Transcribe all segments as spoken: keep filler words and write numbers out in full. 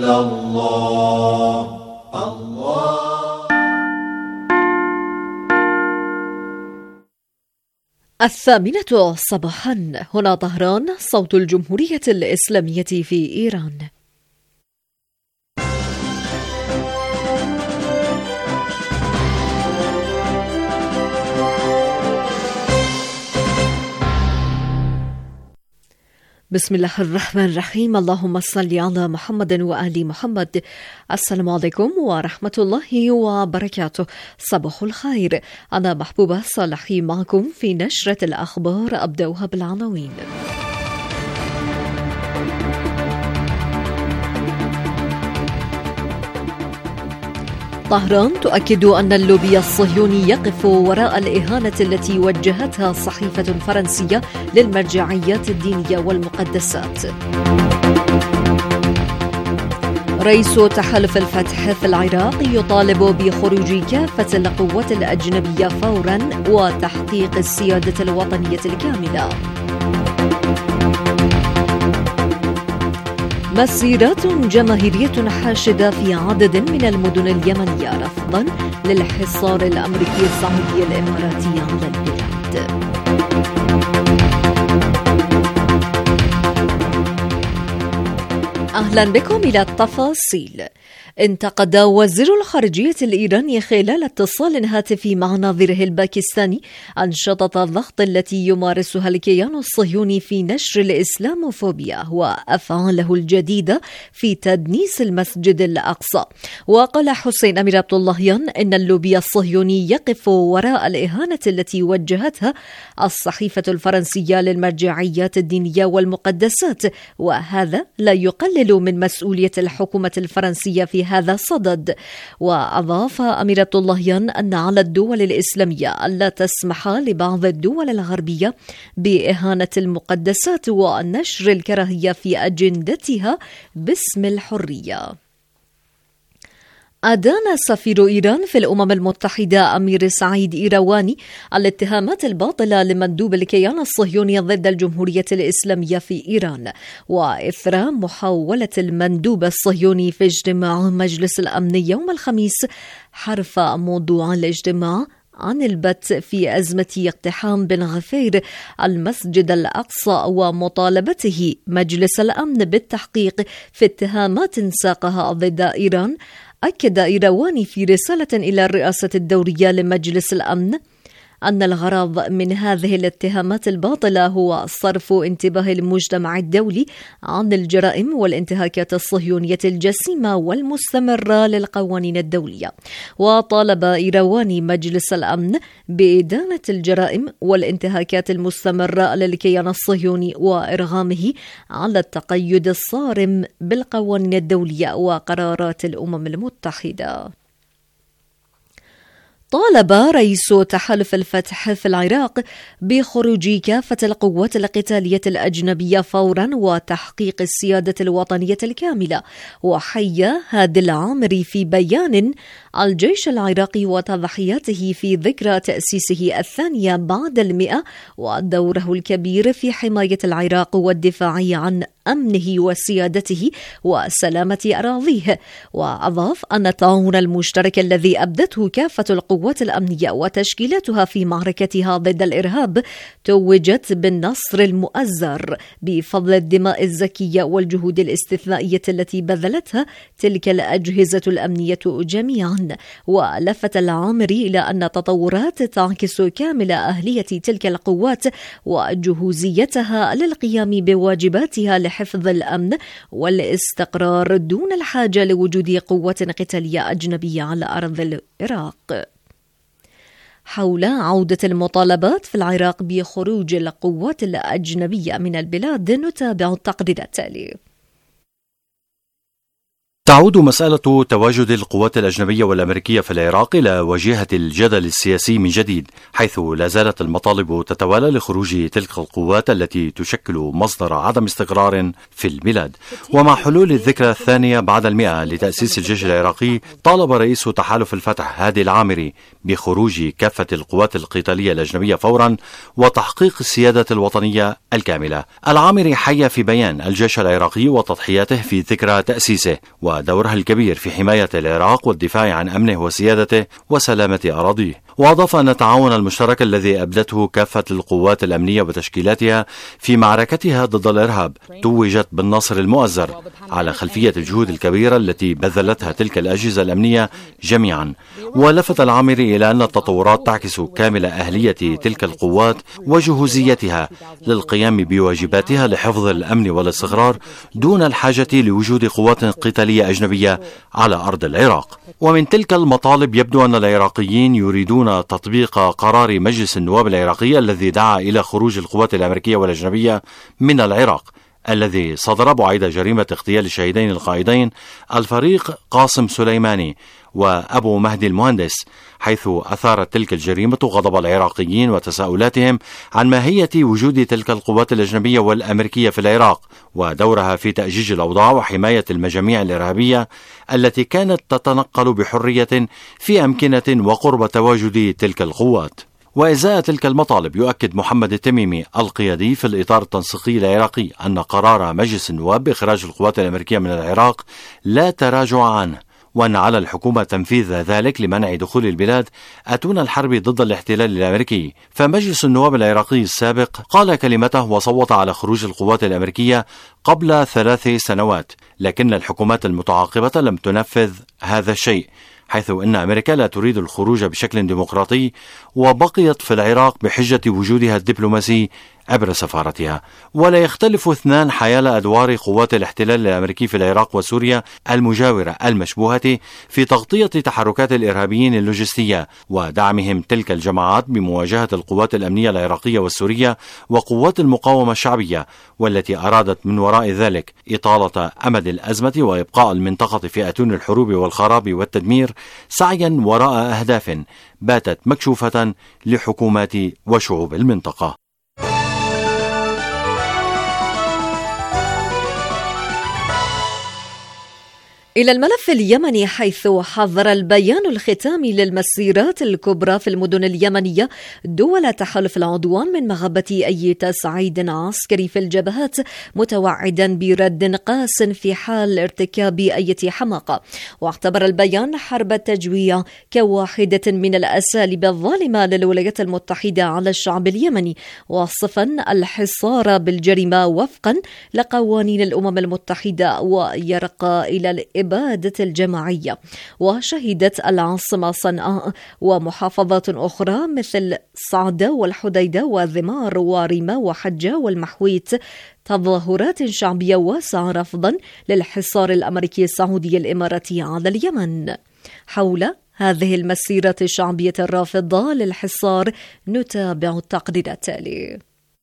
إلا الله. الله. الثامنة صباحا، هنا طهران، صوت الجمهورية الإسلامية في إيران. بسم الله الرحمن الرحيم. اللهم صل على محمد وآل محمد. السلام عليكم ورحمة الله وبركاته. صباح الخير، أنا محبوبة صالحي معكم في نشرة الأخبار. أبدأها بالعناوين. طهران تؤكد أن اللوبي الصهيوني يقف وراء الإهانة التي وجهتها صحيفة فرنسية للمرجعيات الدينية والمقدسات. رئيس تحالف الفتح في العراق يطالب بخروج كافة القوات الأجنبية فورا وتحقيق السيادة الوطنية الكاملة. مسيرات جماهيرية حاشدة في عدد من المدن اليمنية رفضا للحصار الأمريكي السعودي الإماراتي على البلاد. أهلا بكم إلى التفاصيل. انتقد وزير الخارجية الإيراني خلال اتصال هاتفي مع نظيره الباكستاني أنشطة الضغط التي يمارسها الكيان الصهيوني في نشر الإسلاموفوبيا وأفعاله الجديدة في تدنيس المسجد الأقصى. وقال حسين أمير عبد اللهيان إن اللوبي الصهيوني يقف وراء الإهانة التي وجهتها الصحيفة الفرنسية للمرجعيات الدينية والمقدسات، وهذا لا يقلل من مسؤولية الحكومة الفرنسية في هذا الصدد. وأضاف أمير عبد اللهيان أن على الدول الإسلامية ألا تسمح لبعض الدول الغربية بإهانة المقدسات ونشر الكراهية في أجندتها باسم الحرية. أدان سفير إيران في الأمم المتحدة أمير سعيد إيرواني الاتهامات الباطلة لمندوب الكيان الصهيوني ضد الجمهورية الإسلامية في إيران، وإثر محاولة المندوب الصهيوني في اجتماع مجلس الأمن يوم الخميس حرف موضوع الاجتماع عن البت في أزمة اقتحام بن غفير المسجد الأقصى ومطالبته مجلس الأمن بالتحقيق في اتهامات ساقها ضد إيران. أكد إيرواني في رسالة إلى الرئاسة الدورية لمجلس الأمن أن الغرض من هذه الاتهامات الباطلة هو صرف انتباه المجتمع الدولي عن الجرائم والانتهاكات الصهيونية الجسيمة والمستمرة للقوانين الدولية. وطالب إيرواني مجلس الأمن بإدانة الجرائم والانتهاكات المستمرة للكيان الصهيوني وإرغامه على التقيد الصارم بالقوانين الدولية وقرارات الأمم المتحدة. طالب رئيس تحالف الفتح في العراق بخروج كافة القوات القتالية الأجنبية فورا وتحقيق السيادة الوطنية الكاملة. وحيّ هادي العامري في بيان الجيش العراقي وتضحياته في ذكرى تأسيسه الثانية بعد المئة ودوره الكبير في حماية العراق والدفاع عن أمنه وسيادته وسلامة أراضيه. وأضاف أن التعاون المشترك الذي أبدته كافة القوات الأمنية وتشكيلاتها في معركتها ضد الإرهاب توجت بالنصر المؤزر بفضل الدماء الزكية والجهود الاستثنائية التي بذلتها تلك الأجهزة الأمنية جميعا. ولفت العامري إلى أن تطورات تعكس كامل أهلية تلك القوات وجهوزيتها للقيام بواجباتها لحفظ الأمن والاستقرار دون الحاجة لوجود قوات قتالية أجنبية على أرض العراق. حول عودة المطالبات في العراق بخروج القوات الأجنبية من البلاد نتابع التقرير التالي. تعود مسألة تواجد القوات الأجنبية والأمريكية في العراق إلى وجهة الجدل السياسي من جديد، حيث لا زالت المطالب تتوالى لخروج تلك القوات التي تشكل مصدر عدم استقرار في البلاد. ومع حلول الذكرى الثانية بعد المئة لتأسيس الجيش العراقي، طالب رئيس تحالف الفتح هادي العامري بخروج كافة القوات القتالية الأجنبية فورا وتحقيق السيادة الوطنية الكاملة. العامري حيّ في بيان الجيش العراقي وتضحياته في ذكرى تأسيسه، و ودورها الكبير في حماية العراق والدفاع عن أمنه وسيادته وسلامة أراضيه. وأضاف أن التعاون المشترك الذي أبدته كافة القوات الأمنية وتشكيلاتها في معركتها ضد الإرهاب توجت بالنصر المؤزر على خلفية الجهود الكبيرة التي بذلتها تلك الأجهزة الأمنية جميعا. ولفت العامري إلى أن التطورات تعكس كامل أهلية تلك القوات وجهوزيتها للقيام بواجباتها لحفظ الأمن والاستقرار دون الحاجة لوجود قوات قتالية أجنبية على أرض العراق. ومن تلك المطالب يبدو أن العراقيين يريدون تطبيق قرار مجلس النواب العراقي الذي دعا إلى خروج القوات الأمريكية والأجنبية من العراق، الذي صدر بعيد جريمة اغتيال الشهيدين القائدين الفريق قاسم سليماني وأبو مهدي المهندس، حيث أثارت تلك الجريمة غضب العراقيين وتساؤلاتهم عن ماهية وجود تلك القوات الأجنبية والأمريكية في العراق ودورها في تأجيج الأوضاع وحماية المجاميع الإرهابية التي كانت تتنقل بحرية في أمكنة وقرب تواجد تلك القوات. وإزاء تلك المطالب يؤكد محمد التميمي القيادي في الإطار التنسيقي العراقي أن قرار مجلس النواب بإخراج القوات الأمريكية من العراق لا تراجع عنه، وأن على الحكومة تنفيذ ذلك لمنع دخول البلاد أتون الحرب ضد الاحتلال الأمريكي. فمجلس النواب العراقي السابق قال كلمته وصوت على خروج القوات الأمريكية قبل ثلاث سنوات، لكن الحكومات المتعاقبة لم تنفذ هذا الشيء، حيث أن أمريكا لا تريد الخروج بشكل ديمقراطي وبقيت في العراق بحجة وجودها الدبلوماسي عبر سفارتها. ولا يختلف اثنان حيال أدوار قوات الاحتلال الأمريكي في العراق وسوريا المجاورة المشبوهة في تغطية تحركات الإرهابيين اللوجستية ودعمهم تلك الجماعات بمواجهة القوات الأمنية العراقية والسورية وقوات المقاومة الشعبية، والتي أرادت من وراء ذلك إطالة أمد الأزمة وإبقاء المنطقة في أتون الحروب والخراب والتدمير سعيا وراء أهداف باتت مكشوفة لحكومات وشعوب المنطقة. إلى الملف اليمني، حيث حذر البيان الختامي للمسيرات الكبرى في المدن اليمنية دول تحالف العدوان من مغبة أي تصعيد عسكري في الجبهات، متوعدا برد قاس في حال ارتكاب أي حماقة. واعتبر البيان حرب التجويع كواحدة من الأساليب الظالمة للولايات المتحدة على الشعب اليمني، واصفا الحصار بالجريمة وفقا لقوانين الأمم المتحدة ويرقى إلى الإبادة الجماعية. وشهدت العاصمة صنعاء ومحافظات أخرى مثل صعدة والحديدة وذمار وريمة وحجة والمحويت تظاهرات شعبية واسعة رفضا للحصار الأمريكي السعودي الإماراتي على اليمن. حول هذه المسيرة الشعبية الرافضة للحصار نتابع التقرير التالي.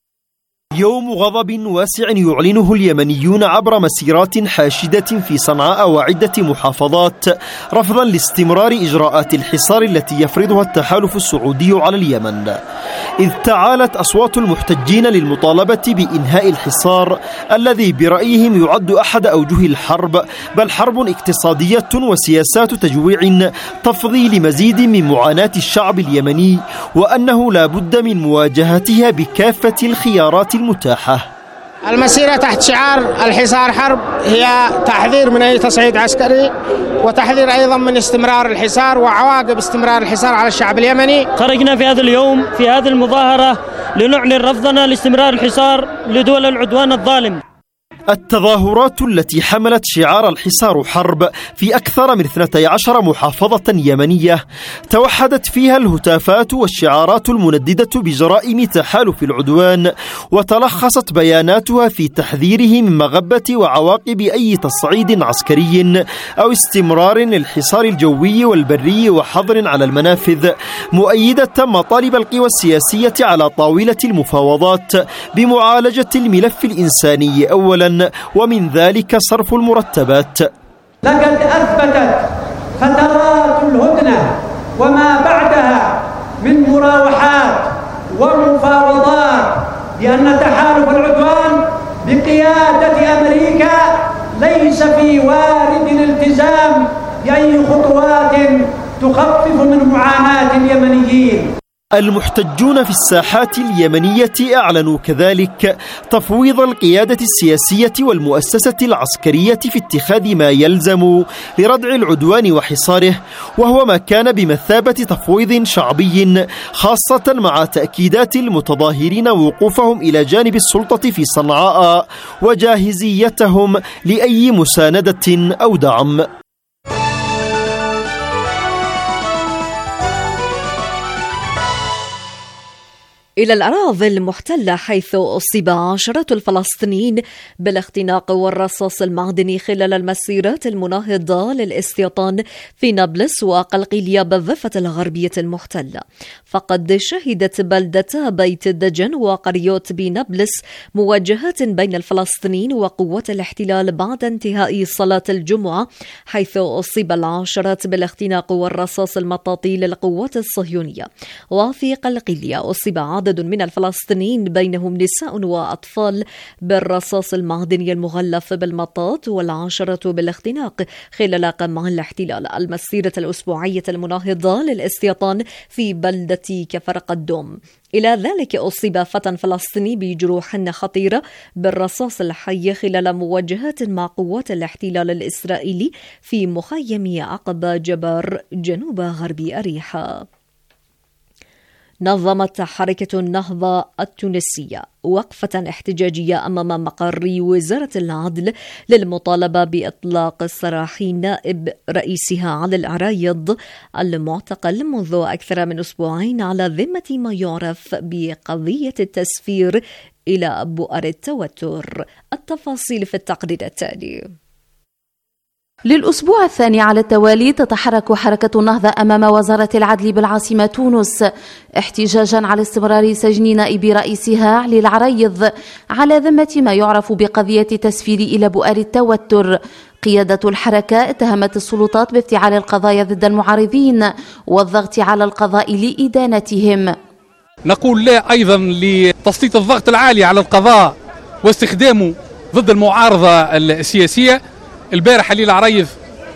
يوم غضب واسع يعلنه اليمنيون عبر مسيرات حاشدة في صنعاء وعدة محافظات رفضا لاستمرار إجراءات الحصار التي يفرضها التحالف السعودي على اليمن، إذ تعالت أصوات المحتجين للمطالبة بإنهاء الحصار الذي برأيهم يعد أحد أوجه الحرب، بل حرب اقتصادية وسياسات تجويع تفضي لمزيد من معاناة الشعب اليمني، وأنه لا بد من مواجهتها بكافة الخيارات المتاحة. المسيرة تحت شعار الحصار حرب هي تحذير من أي تصعيد عسكري، وتحذير أيضا من استمرار الحصار وعواقب استمرار الحصار على الشعب اليمني. خرجنا في هذا اليوم في هذه المظاهرة لنعلن رفضنا لاستمرار الحصار لدول العدوان الظالم. التظاهرات التي حملت شعار الحصار حرب في أكثر من اثنتي عشر محافظة يمنية توحدت فيها الهتافات والشعارات المنددة بجرائم تحالف العدوان، وتلخصت بياناتها في تحذيره من مغبة وعواقب أي تصعيد عسكري أو استمرار للحصار الجوي والبري وحظر على المنافذ، مؤيدة مطالب القوى السياسية على طاولة المفاوضات بمعالجة الملف الإنساني أولا، ومن ذلك صرف المرتبات. لقد أثبتت فترات الهدنة وما بعدها من مراوحات ومفاوضات بأن تحالف العدوان بقيادة أمريكا ليس في وارد الالتزام بأي خطوات تخفف من معاناة اليمنيين. المحتجون في الساحات اليمنية أعلنوا كذلك تفويض القيادة السياسية والمؤسسة العسكرية في اتخاذ ما يلزم لردع العدوان وحصاره، وهو ما كان بمثابة تفويض شعبي، خاصة مع تأكيدات المتظاهرين وقوفهم إلى جانب السلطة في صنعاء وجاهزيتهم لأي مساندة أو دعم. إلى الأراضي المحتلة، حيث أصيب عشرات الفلسطينيين بالاختناق والرصاص المعدني خلال المسيرات المناهضة للاستيطان في نابلس وقلقيلية بالضفة الغربية المحتلة. فقد شهدت بلدتا بيت الدجن وقريوت بنابلس مواجهات بين الفلسطينيين وقوات الاحتلال بعد انتهاء صلاة الجمعة، حيث أصيب العشرات بالاختناق والرصاص المطاطي للقوات الصهيونية. وفي قلقيلية أصيب عدد من الفلسطينيين بينهم نساء وأطفال بالرصاص المعدني المغلف بالمطاط، والعشرة بالاختناق خلال قمع الاحتلال المسيرة الأسبوعية المناهضة للاستيطان في بلدة كفر قدوم. إلى ذلك أصيب فتى فلسطيني بجروح خطيرة بالرصاص الحي خلال مواجهات مع قوات الاحتلال الإسرائيلي في مخيم عقبة جبار جنوب غرب أريحا. نظمت حركة النهضة التونسية وقفة احتجاجية أمام مقر وزارة العدل للمطالبة بإطلاق سراح نائب رئيسها علي العرايض المعتقل منذ أكثر من أسبوعين على ذمة ما يعرف بقضية التسفير إلى بؤر التوتر. التفاصيل في التقرير التالي. للأسبوع الثاني على التوالي تتحرك حركة النهضة أمام وزارة العدل بالعاصمة تونس احتجاجا على استمرار سجن نائب رئيسها علي العرايض على ذمة ما يعرف بقضية تسفير إلى بؤر التوتر. قيادة الحركة اتهمت السلطات بافتعال القضايا ضد المعارضين والضغط على القضاء لإدانتهم. نقول لا أيضا لتسليط الضغط العالي على القضاء واستخدامه ضد المعارضة السياسية. البارح علي العرايض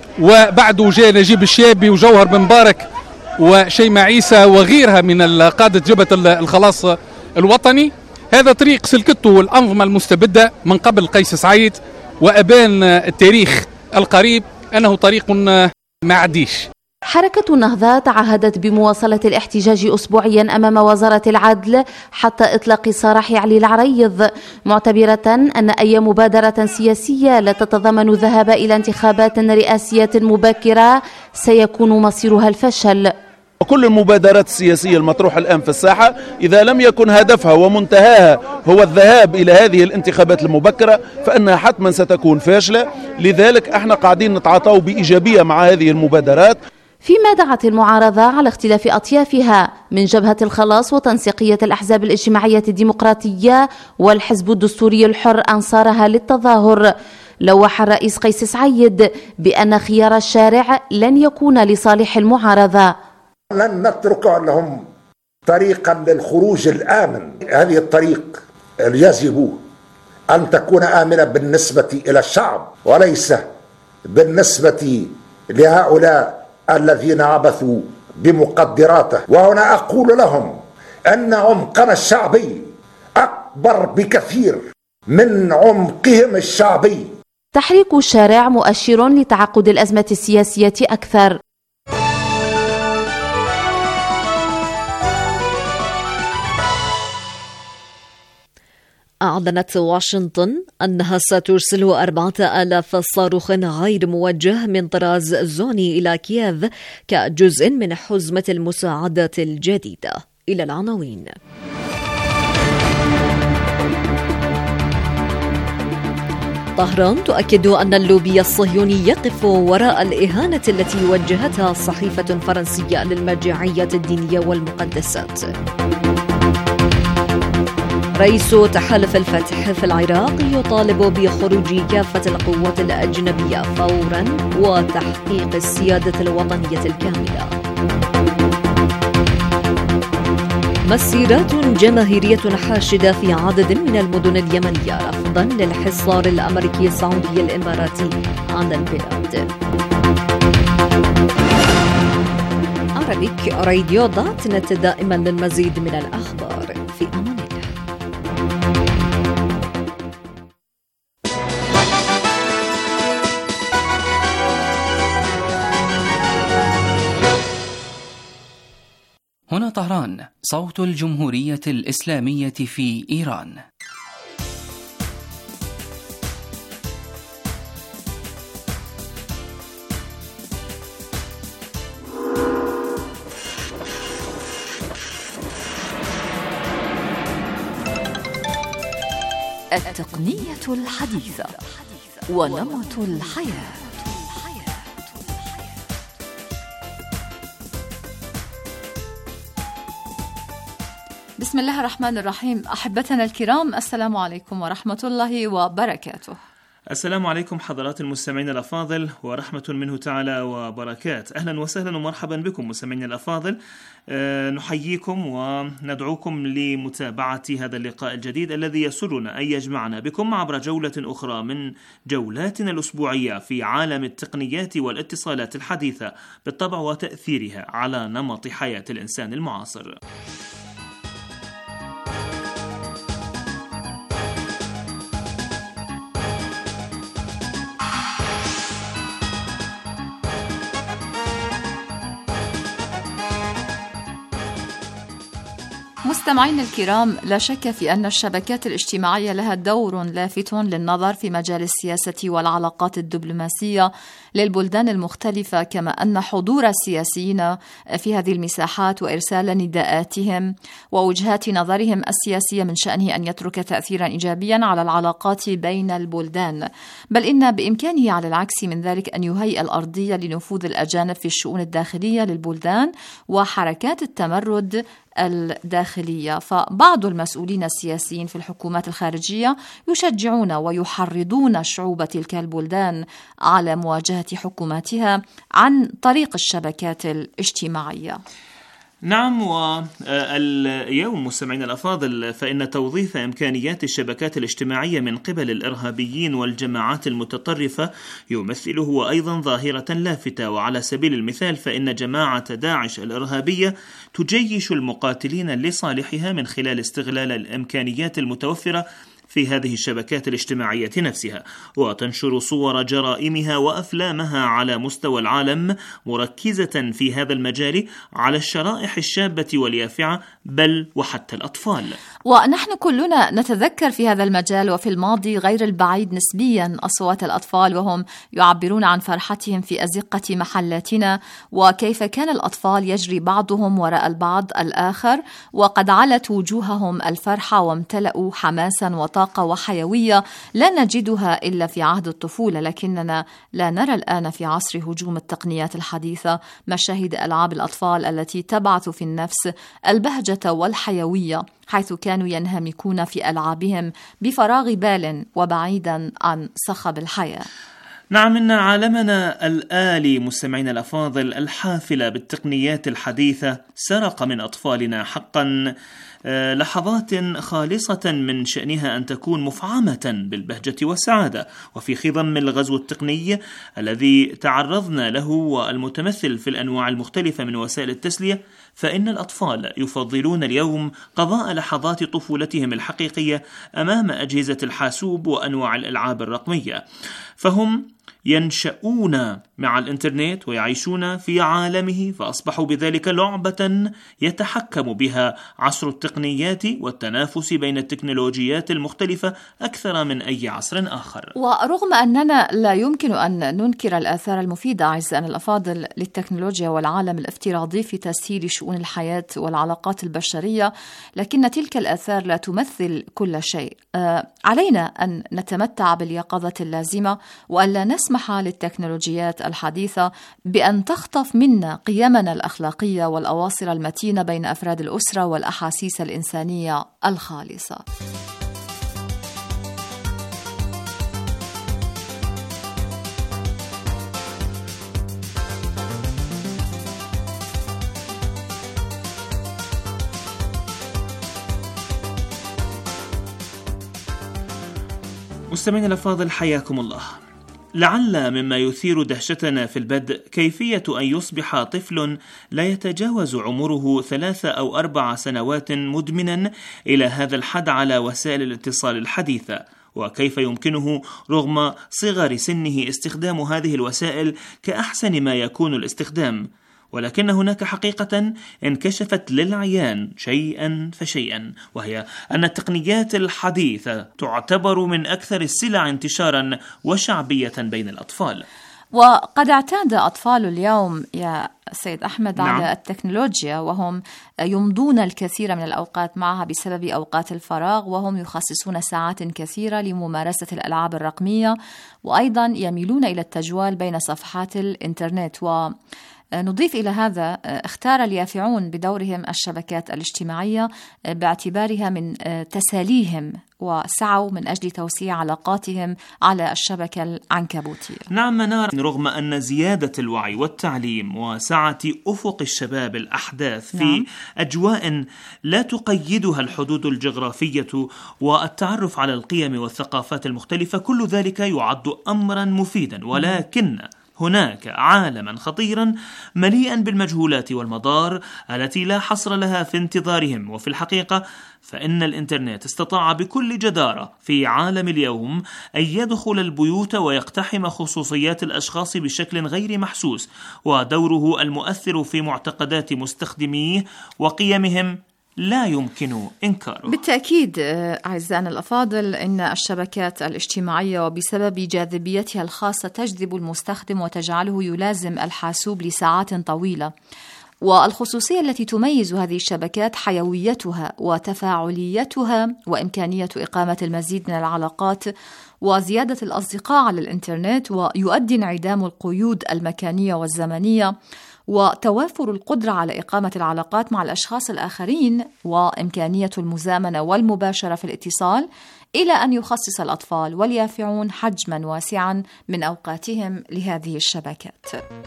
وبعده جاء نجيب الشابي وجوهر بن مبارك وشيماء عيسى وغيرها من قادة جبهة الخلاص الوطني. هذا طريق سلكته الأنظمة المستبدة من قبل قيس سعيد، وأبان التاريخ القريب أنه طريق ما عديش. حركة النهضة تعهدت بمواصلة الاحتجاج أسبوعيا أمام وزارة العدل حتى إطلاق سراح علي العرايض، معتبرة أن أي مبادرة سياسية لا تتضمن الذهاب إلى انتخابات رئاسية مبكرة سيكون مصيرها الفشل. وكل المبادرات السياسية المطروحة الآن في الساحة إذا لم يكن هدفها ومنتهاها هو الذهاب إلى هذه الانتخابات المبكرة فإنها حتما ستكون فاشلة. لذلك احنا قاعدين نتعاطوا بإيجابية مع هذه المبادرات. فيما دعت المعارضة على اختلاف أطيافها من جبهة الخلاص وتنسيقية الأحزاب الاجتماعية الديمقراطية والحزب الدستوري الحر أنصارها للتظاهر. لوح الرئيس قيس سعيد بأن خيار الشارع لن يكون لصالح المعارضة. لن نترك لهم طريقا للخروج الآمن. هذه الطريق يجب أن تكون آمنة بالنسبة إلى الشعب وليس بالنسبة لهؤلاء الذين عبثوا بمقدراته. وهنا أقول لهم أن عمقنا الشعبي أكبر بكثير من عمقهم الشعبي. تحريك الشارع مؤشر لتعقد الأزمة السياسية أكثر. أعلنت واشنطن أنها سترسل أربعة آلاف صاروخ غير موجه من طراز زوني إلى كييف كجزء من حزمة المساعدات الجديدة. إلى العناوين. طهران تؤكد أن اللوبي الصهيوني يقف وراء الإهانة التي وجهتها صحيفة فرنسية للمرجعيات الدينية والمقدسات. رئيس تحالف الفتح في العراق يطالب بخروج كافة القوات الأجنبية فورا وتحقيق السيادة الوطنية الكاملة. مسيرات جماهيرية حاشدة في عدد من المدن اليمنية رفضا للحصار الأمريكي السعودي الإماراتي عن البلاد. Arabic راديو دوت نت دائما للمزيد من الأخبار. في أمان الله. هنا طهران، صوت الجمهورية الإسلامية في إيران. التقنية الحديثة ونمط الحياة. بسم الله الرحمن الرحيم. أحبتنا الكرام، السلام عليكم ورحمة الله وبركاته. السلام عليكم حضرات المستمعين الأفاضل ورحمة منه تعالى وبركات. أهلا وسهلا ومرحبا بكم مستمعين الأفاضل. أه نحييكم وندعوكم لمتابعة هذا اللقاء الجديد الذي يسرنا أن يجمعنا بكم عبر جولة أخرى من جولاتنا الأسبوعية في عالم التقنيات والاتصالات الحديثة بالطبع وتأثيرها على نمط حياة الإنسان المعاصر. مستمعين الكرام، لا شك في أن الشبكات الاجتماعية لها دور لافت للنظر في مجال السياسة والعلاقات الدبلوماسية للبلدان المختلفة، كما أن حضور السياسيين في هذه المساحات وإرسال نداءاتهم ووجهات نظرهم السياسية من شأنه أن يترك تأثيرا إيجابيا على العلاقات بين البلدان، بل إن بإمكانه على العكس من ذلك أن يهيئ الأرضية لنفوذ الأجانب في الشؤون الداخلية للبلدان وحركات التمرد الداخلية. فبعض المسؤولين السياسيين في الحكومات الخارجية يشجعون ويحرضون شعوب تلك البلدان على مواجهة حكوماتها عن طريق الشبكات الاجتماعية. نعم، واليوم مستمعين الأفاضل فإن توظيف إمكانيات الشبكات الاجتماعية من قبل الإرهابيين والجماعات المتطرفة يمثل هو أيضا ظاهرة لافتة. وعلى سبيل المثال فإن جماعة داعش الإرهابية تجيش المقاتلين لصالحها من خلال استغلال الإمكانيات المتوفرة في هذه الشبكات الاجتماعية نفسها، وتنشر صور جرائمها وأفلامها على مستوى العالم، مركزة في هذا المجال على الشرائح الشابة واليافعة بل وحتى الأطفال. ونحن كلنا نتذكر في هذا المجال وفي الماضي غير البعيد نسبيا أصوات الأطفال وهم يعبرون عن فرحتهم في أزقة محلاتنا، وكيف كان الأطفال يجري بعضهم وراء البعض الآخر وقد علت وجوههم الفرحة وامتلأوا حماسا وطاقة وحيوية لا نجدها إلا في عهد الطفولة. لكننا لا نرى الآن في عصر هجوم التقنيات الحديثة مشاهد ألعاب الأطفال التي تبعث في النفس البهجة والحيوية، حيث كانوا ينهمكون في ألعابهم بفراغ بال وبعيدا عن صخب الحياة. نعم، إن عالمنا الآلي مستمعين الأفاضل الحافلة بالتقنيات الحديثة سرق من أطفالنا حقا لحظات خالصة من شأنها أن تكون مفعمة بالبهجة والسعادة. وفي خضم الغزو التقني الذي تعرضنا له والمتمثل في الأنواع المختلفة من وسائل التسلية، فإن الأطفال يفضلون اليوم قضاء لحظات طفولتهم الحقيقية أمام أجهزة الحاسوب وأنواع الألعاب الرقمية، فهم ينشؤون مع الإنترنت ويعيشون في عالمه، فأصبحوا بذلك لعبة يتحكم بها عصر التقنيات والتنافس بين التكنولوجيات المختلفة أكثر من أي عصر آخر. ورغم أننا لا يمكن أن ننكر الآثار المفيدة أعزائنا الأفاضل للتكنولوجيا والعالم الافتراضي في تسهيل شؤون الحياة والعلاقات البشرية، لكن تلك الآثار لا تمثل كل شيء. آه علينا أن نتمتع باليقظة اللازمة وأن لا نسمح للتكنولوجيات الحديثة بأن تخطف منا قيمنا الأخلاقية والأواصر المتينة بين أفراد الأسرة والأحاسيس الإنسانية الخالصة. مستمعينا الأفاضل، حياكم الله. لعل مما يثير دهشتنا في البدء كيفية أن يصبح طفل لا يتجاوز عمره ثلاث أو أربع سنوات مدمنا إلى هذا الحد على وسائل الاتصال الحديثة، وكيف يمكنه رغم صغر سنه استخدام هذه الوسائل كأحسن ما يكون الاستخدام. ولكن هناك حقيقة انكشفت للعيان شيئا فشيئا، وهي أن التقنيات الحديثة تعتبر من أكثر السلع انتشارا وشعبية بين الأطفال. وقد اعتاد أطفال اليوم يا سيد أحمد نعم. على التكنولوجيا، وهم يمضون الكثير من الأوقات معها بسبب أوقات الفراغ، وهم يخصصون ساعات كثيرة لممارسة الألعاب الرقمية، وأيضا يميلون إلى التجوال بين صفحات الإنترنت. و نضيف إلى هذا اختار اليافعون بدورهم الشبكات الاجتماعية باعتبارها من تساليهم، وسعوا من أجل توسيع علاقاتهم على الشبكة العنكبوتية. نعم منار، رغم أن زيادة الوعي والتعليم وسعة أفق الشباب الأحداث في نعم. أجواء لا تقيدها الحدود الجغرافية والتعرف على القيم والثقافات المختلفة، كل ذلك يعد أمرا مفيدا، ولكن هناك عالما خطيرا مليئا بالمجهولات والمضار التي لا حصر لها في انتظارهم. وفي الحقيقة فإن الإنترنت استطاع بكل جدارة في عالم اليوم أن يدخل البيوت ويقتحم خصوصيات الأشخاص بشكل غير محسوس، ودوره المؤثر في معتقدات مستخدميه وقيمهم لا يمكن إنكاره. بالتأكيد أعزائنا الأفاضل، إن الشبكات الاجتماعية وبسبب جاذبيتها الخاصة تجذب المستخدم وتجعله يلازم الحاسوب لساعات طويلة. والخصوصية التي تميز هذه الشبكات حيويتها وتفاعليتها وإمكانية إقامة المزيد من العلاقات وزيادة الأصدقاء على الإنترنت، ويؤدي انعدام القيود المكانية والزمنية وتوافر القدرة على إقامة العلاقات مع الأشخاص الآخرين وإمكانية المزامنة والمباشرة في الاتصال، إلى أن يخصص الأطفال واليافعون حجما واسعا من أوقاتهم لهذه الشبكات.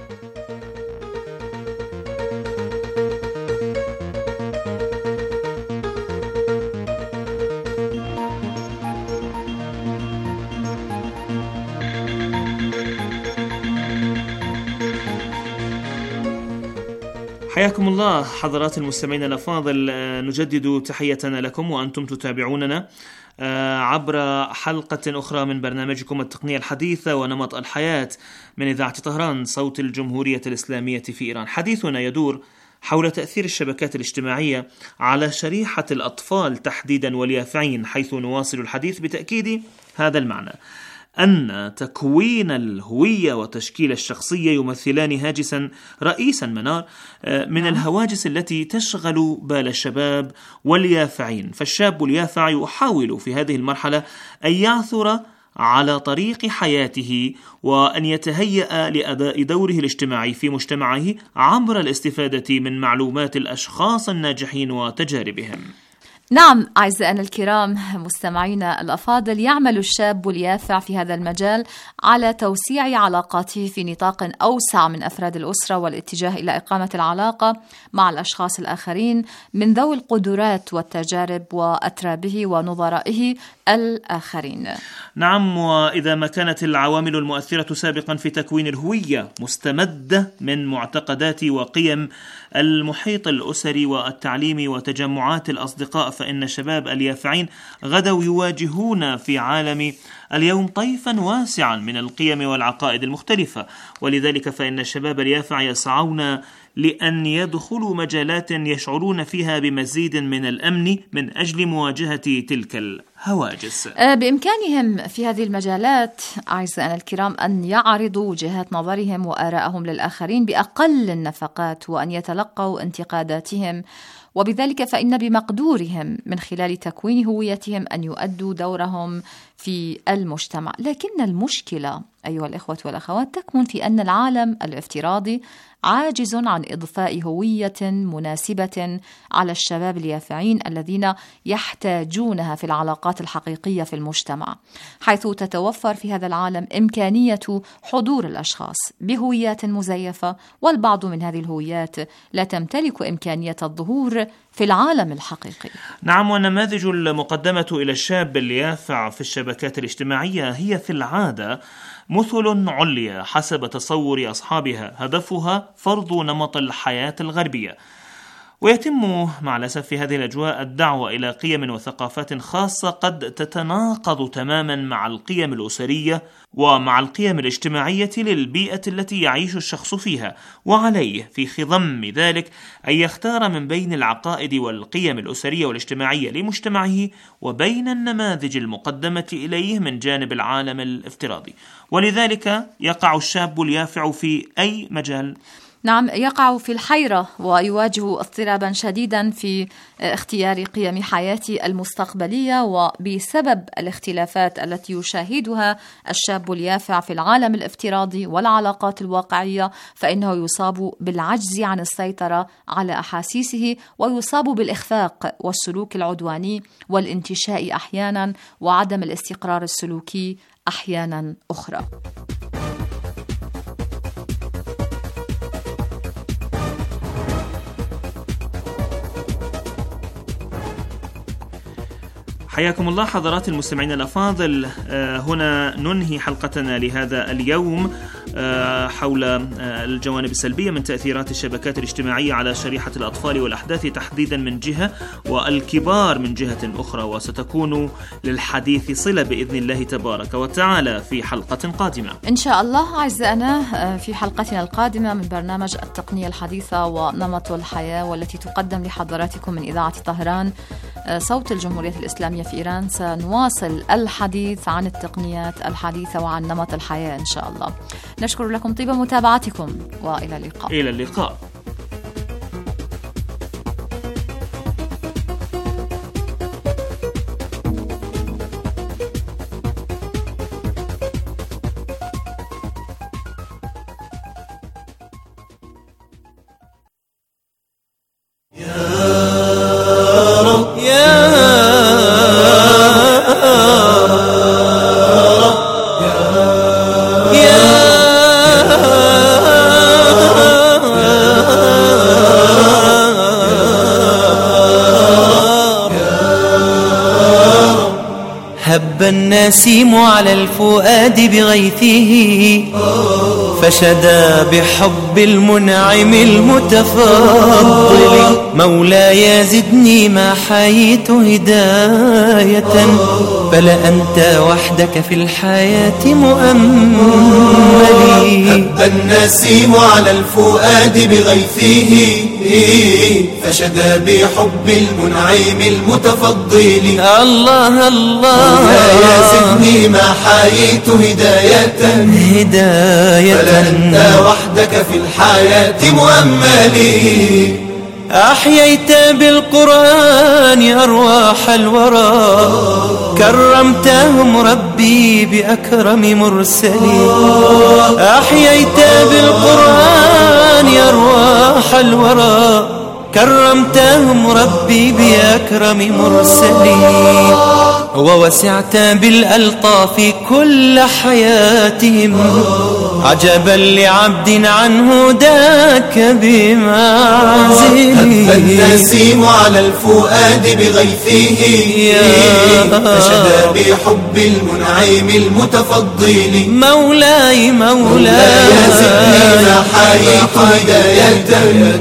حياكم الله حضرات المستمعين الأفاضل، نجدد تحيتنا لكم وأنتم تتابعوننا عبر حلقة أخرى من برنامجكم التقنية الحديثة ونمط الحياة من إذاعة طهران صوت الجمهورية الإسلامية في إيران. حديثنا يدور حول تأثير الشبكات الاجتماعية على شريحة الأطفال تحديدا واليافعين، حيث نواصل الحديث بتأكيد هذا المعنى، أن تكوين الهوية وتشكيل الشخصية يمثلان هاجسا رئيسا منار من الهواجس التي تشغل بال الشباب واليافعين. فالشاب اليافع يحاول في هذه المرحلة أن يعثر على طريق حياته وأن يتهيأ لأداء دوره الاجتماعي في مجتمعه عبر الاستفادة من معلومات الأشخاص الناجحين وتجاربهم. نعم أعزائنا الكرام مستمعينا الأفاضل، يعمل الشاب اليافع في هذا المجال على توسيع علاقاته في نطاق أوسع من أفراد الأسرة والاتجاه إلى إقامة العلاقة مع الأشخاص الآخرين من ذوي القدرات والتجارب وأترابه ونظرائه الآخرين. نعم، وإذا ما كانت العوامل المؤثرة سابقا في تكوين الهوية مستمدة من معتقدات وقيم المحيط الأسري والتعليمي وتجمعات الأصدقاء، فإن الشباب اليافعين غدوا يواجهون في عالم اليوم طيفا واسعا من القيم والعقائد المختلفة، ولذلك فإن الشباب اليافع يسعون لأن يدخلوا مجالات يشعرون فيها بمزيد من الأمن من أجل مواجهة تلك الهواجس. بإمكانهم في هذه المجالات أعزائنا الكرام أن يعرضوا وجهات نظرهم وآراءهم للآخرين بأقل النفقات، وأن يتلقوا انتقاداتهم، وبذلك فإن بمقدورهم من خلال تكوين هويتهم أن يؤدوا دورهم في المجتمع. لكن المشكلة أيها الإخوة والأخوات تكمن في أن العالم الافتراضي عاجز عن إضفاء هوية مناسبة على الشباب اليافعين الذين يحتاجونها في العلاقات الحقيقية في المجتمع، حيث تتوفر في هذا العالم إمكانية حضور الأشخاص بهويات مزيفة، والبعض من هذه الهويات لا تمتلك إمكانية الظهور في العالم الحقيقي. نعم، والنماذج المقدمة إلى الشاب اليافع في الشبكات الاجتماعية هي في العادة مثل عليا حسب تصور أصحابها هدفها فرض نمط الحياة الغربية. ويتم مع الأسف في هذه الأجواء الدعوة إلى قيم وثقافات خاصة قد تتناقض تماما مع القيم الأسرية ومع القيم الاجتماعية للبيئة التي يعيش الشخص فيها، وعليه في خضم ذلك أن يختار من بين العقائد والقيم الأسرية والاجتماعية لمجتمعه وبين النماذج المقدمة إليه من جانب العالم الافتراضي. ولذلك يقع الشاب اليافع في أي مجال؟ نعم، يقع في الحيرة ويواجه اضطرابا شديدا في اختيار قيم حياته المستقبلية، وبسبب الاختلافات التي يشاهدها الشاب اليافع في العالم الافتراضي والعلاقات الواقعية، فإنه يصاب بالعجز عن السيطرة على أحاسيسه، ويصاب بالإخفاق والسلوك العدواني والانتشاء أحيانا، وعدم الاستقرار السلوكي أحيانا أخرى. حياكم الله حضرات المستمعين الأفاضل. هنا ننهي حلقتنا لهذا اليوم حول الجوانب السلبية من تأثيرات الشبكات الاجتماعية على شريحة الأطفال والأحداث تحديدا من جهة، والكبار من جهة أخرى، وستكون للحديث صلة بإذن الله تبارك وتعالى في حلقة قادمة إن شاء الله. أعزائنا، في حلقتنا القادمة من برنامج التقنية الحديثة ونمط الحياة، والتي تقدم لحضراتكم من إذاعة طهران صوت الجمهورية الإسلامية في إيران، سنواصل الحديث عن التقنيات الحديثة وعن نمط الحياة إن شاء الله. نشكر لكم طيب متابعتكم، وإلى اللقاء. إلى اللقاء. هب النسيم على الفؤاد بغيثه، فشدا بحب المنعم المتفضل. مولاي زدني ما حييت هداية، فلأنت وحدك في الحياة مؤملي. هب النسيم على الفؤاد بغيثه، فشدا بحب المنعم المتفضل. الله الله، مولاي زدني ما حييت هداية هداية، فلأنت وحدك في الحياة مؤملي. أحييت بالقرآن أرواح الورى، كرمتهم ربي بأكرم مرسلي. أحييت بالقرآن أرواح الورى، كرمتهم ربي بأكرم مرسلي. ووسعت بالألطاف كل حياتهم، عجبا لعبد عن هداك بمعزل. هب النسيم على الفؤاد بغيثه، فشدا بحب المنعم المتفضل. مولاي مولاي زدني ما حييت هداية،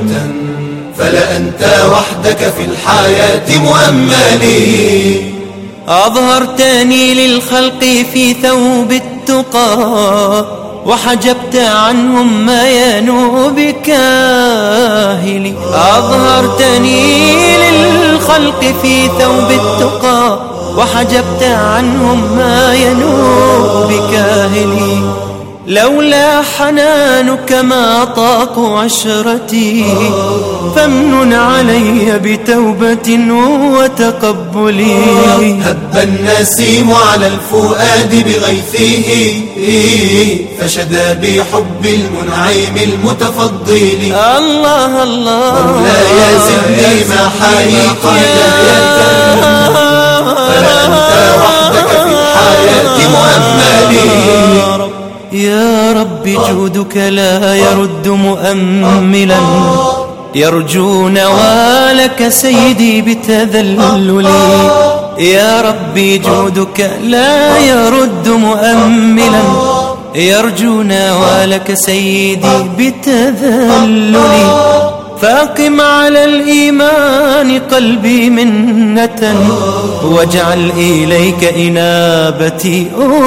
فلأنت وحدك في الحياة مؤملي. أظهرتني للخلق في ثوب التقى، وحجبت عنهم ما ينوء بكاهلي. أظهرتني للخلق في ثوب التقى، وحجبت عنهم ما ينوء بكاهلي. لولا حنانك ما طاق عشرتي، فامنن علي بتوبة وتقبلي. هب النسيم على الفؤاد بغيثه، فشدا بحب المنعم المتفضل. الله الله، مولاي زدني ما حييت هداية، فلأنت وحدك في الحياة مؤملي. يا رب جودك لا يرد مؤملا، يرجو نوالك سيدي بتذللي. يا رب جودك لا يرد مؤملا، يرجون ولك سيدي بتذللي فاقم على الإيمان قلبي منة واجعل إليك إنابتي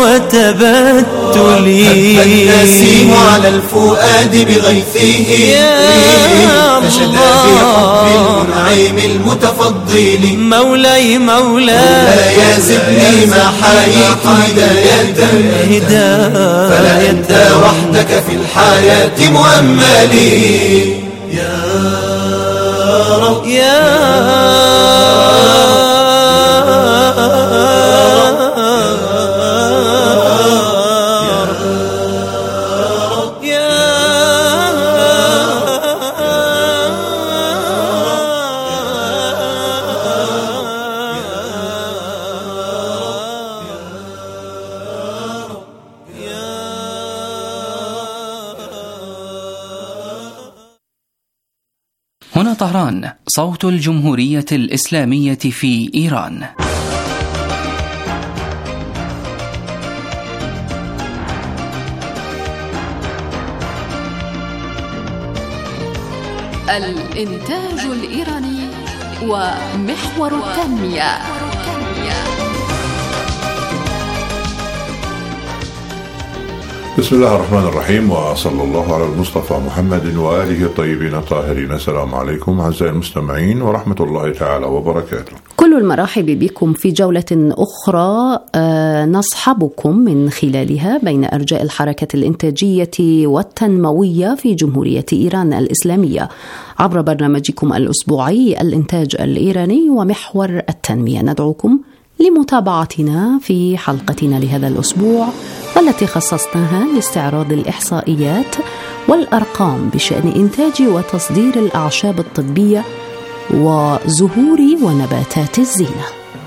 وتبتلي. هب النسيم على الفؤاد بغيثه فشدى بحب المنعم المتفضل. مولاي مولاي زدني ما حييت هداية فلا أنت وحدك في الحياة مؤملي. يا رب يا هنا طهران، صوت الجمهورية الإسلامية في إيران. الإنتاج الإيراني ومحور التنمية. بسم الله الرحمن الرحيم، وصلى الله على المصطفى محمد وآله الطيبين الطاهرين. السلام عليكم أعزائي المستمعين ورحمة الله تعالى وبركاته. كل المرحب بكم في جولة أخرى نصحبكم من خلالها بين أرجاء الحركة الإنتاجية والتنموية في جمهورية إيران الإسلامية عبر برنامجكم الأسبوعي الإنتاج الإيراني ومحور التنمية. ندعوكم لمتابعتنا في حلقتنا لهذا الأسبوع والتي خصصناها لاستعراض الإحصائيات والأرقام بشأن إنتاج وتصدير الأعشاب الطبية وزهور ونباتات الزينة.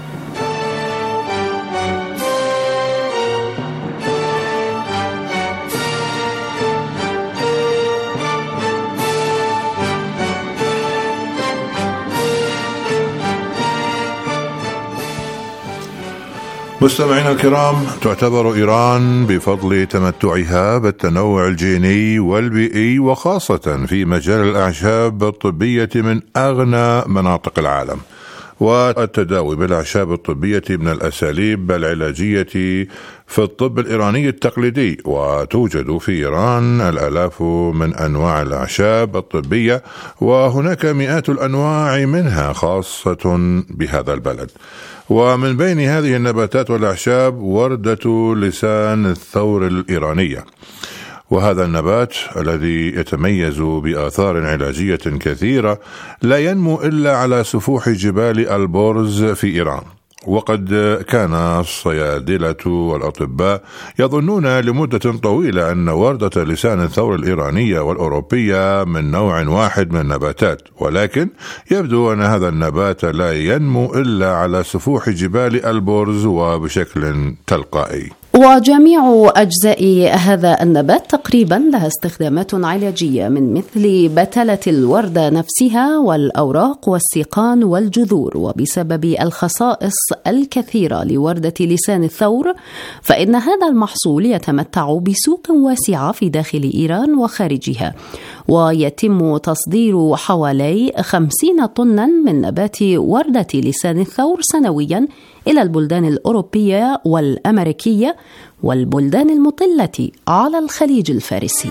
مستمعينا الكرام، تعتبر إيران بفضل تمتعها بالتنوع الجيني والبيئي وخاصة في مجال الأعشاب الطبية من أغنى مناطق العالم، والتداوي بالأعشاب الطبية من الأساليب العلاجية في الطب الإيراني التقليدي، وتوجد في إيران الآلاف من أنواع الأعشاب الطبية وهناك مئات الأنواع منها خاصة بهذا البلد. ومن بين هذه النباتات والأعشاب وردة لسان الثور الإيرانية، وهذا النبات الذي يتميز بآثار علاجية كثيرة لا ينمو إلا على سفوح جبال البورز في إيران. وقد كان الصيادلة والأطباء يظنون لمدة طويلة أن وردة لسان الثور الإيرانية والأوروبية من نوع واحد من النباتات، ولكن يبدو أن هذا النبات لا ينمو إلا على سفوح جبال البورز وبشكل تلقائي. وجميع أجزاء هذا النبات تقريبا لها استخدامات علاجية من مثل بتلة الوردة نفسها والأوراق والسيقان والجذور. وبسبب الخصائص الكثيرة لوردة لسان الثور فإن هذا المحصول يتمتع بسوق واسعة في داخل إيران وخارجها، ويتم تصدير حوالي خمسين طنا من نبات وردة لسان الثور سنويا إلى البلدان الأوروبية والأمريكية والبلدان المطلة على الخليج الفارسي.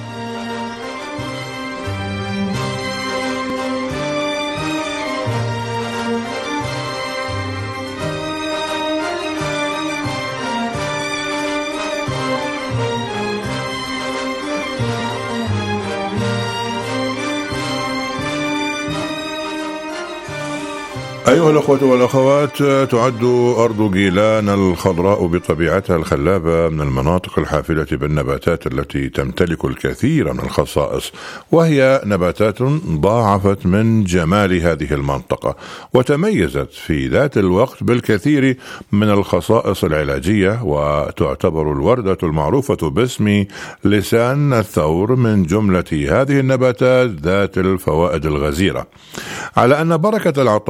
أيها الأخوة والأخوات، تعد أرض جيلان الخضراء بطبيعتها الخلابة من المناطق الحافلة بالنباتات التي تمتلك الكثير من الخصائص، وهي نباتات ضاعفت من جمال هذه المنطقة وتميزت في ذات الوقت بالكثير من الخصائص العلاجية. وتعتبر الوردة المعروفة باسم لسان الثور من جملة هذه النباتات ذات الفوائد الغزيرة، على أن بركة العطاء وخصوصا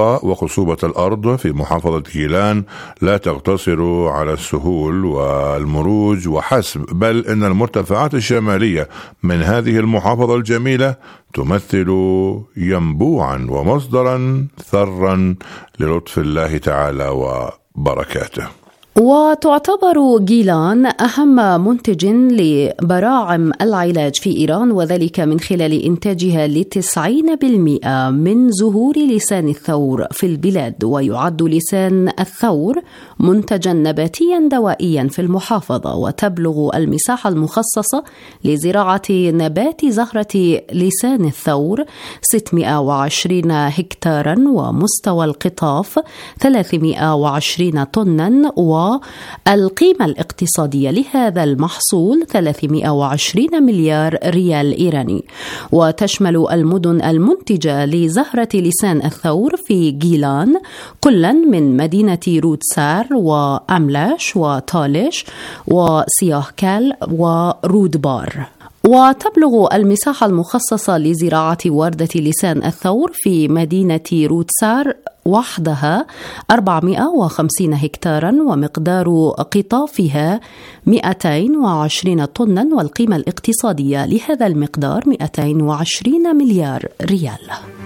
رسوبة الأرض في محافظة جيلان لا تقتصر على السهول والمروج وحسب، بل إن المرتفعات الشمالية من هذه المحافظة الجميلة تمثل ينبوعا ومصدرا ثرا للطف الله تعالى وبركاته. وتعتبر جيلان أهم منتج لبراعم العلاج في إيران، وذلك من خلال إنتاجها لتسعين بالمئة من زهور لسان الثور في البلاد. ويعد لسان الثور منتجا نباتيا دوائيا في المحافظة، وتبلغ المساحة المخصصة لزراعة نبات زهرة لسان الثور ستمائة وعشرين هكتارا، ومستوى القطاف ثلاثمائة وعشرين طنا، والقيمة الاقتصادية لهذا المحصول ثلاثمائة وعشرين مليار ريال إيراني. وتشمل المدن المنتجة لزهرة لسان الثور في جيلان كلا من مدينة رودسار وأملاش وطالش وسياهكال ورودبار. وتبلغ المساحة المخصصة لزراعة وردة لسان الثور في مدينة رودسار وحدها أربعمائة وخمسين هكتارا، ومقدار قطافها مئتين وعشرين طنا، والقيمة الاقتصادية لهذا المقدار مئتين وعشرين مليار ريال.